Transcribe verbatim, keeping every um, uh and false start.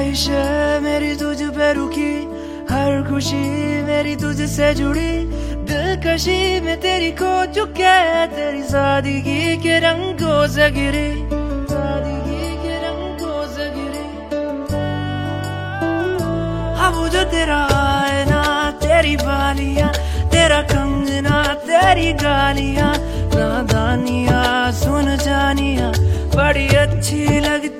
ख्वाहिश है मेरी तुझ पे रुकी, हर खुशी मेरी तुझसे जुड़ी, दिलकशी में तेरी खो चुके, तेरी सादगी के रंगों से गिरी, सादगी के रंगों से गिरी। अब जो तेरा आईना, तेरी बालियां, तेरा कंगना, तेरी गालियां, नादानियां सुन जानिया बड़ी अच्छी लगती